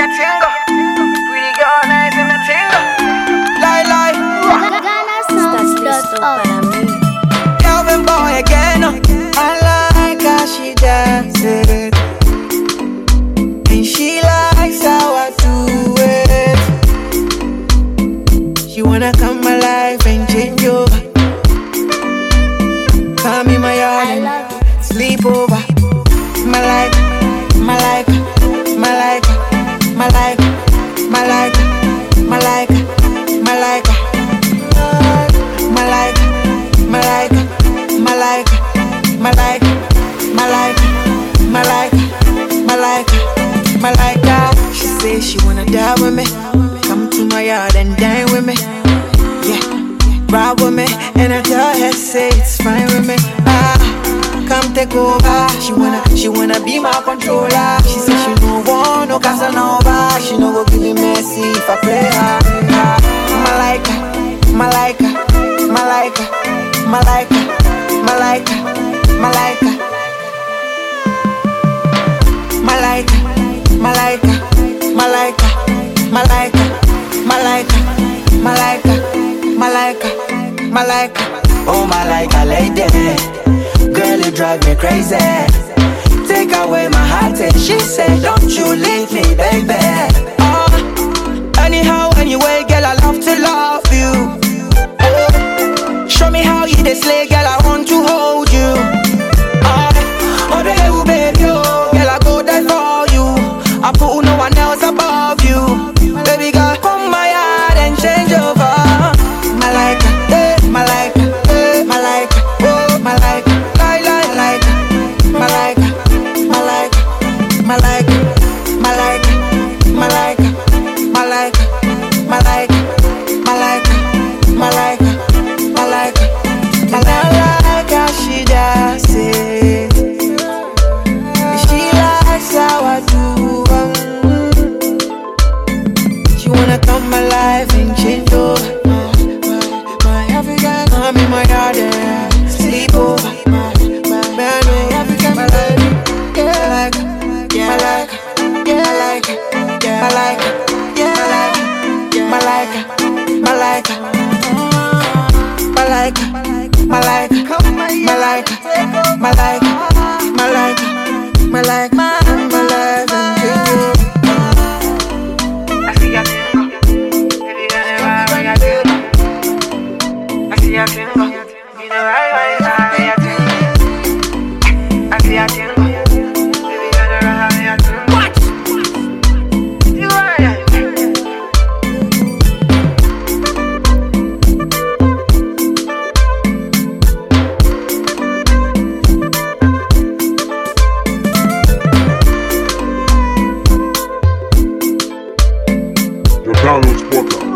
tingle. Pretty girl, nice in the tingle. Lie. Estás listo para mí. Calvin boy again. I like how she dances, and she likes how I do it. She wanna come alive and change over. Come in my yard and sleep over. Malika. She says she wanna die with me. Come to my yard and dine with me. Yeah, ride with me. And I tell her, say it's fine with me. Come take over. She wanna be my controller. She says she don't want no Casanova. She no go give me messy if I play her. Malika. Oh, Malika lady, girl, you drive me crazy. Take away my heart and she said, don't you leave me, baby. Anyhow, anyway, girl, I love to love you. Show me how you dey slay, girl, I want to hold you. Oh, baby, baby, oh, girl, I go die for you. I put no one else above you. Baby girl, come my yard and change over. Malika, oh, Malika, and I like how she dances. She likes how I do. She wanna come alive and change over. My African, come in my yard and sleep over. Man, my African, Malika.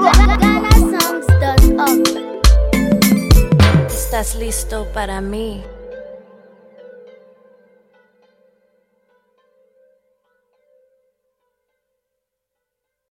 Estás listo para mí.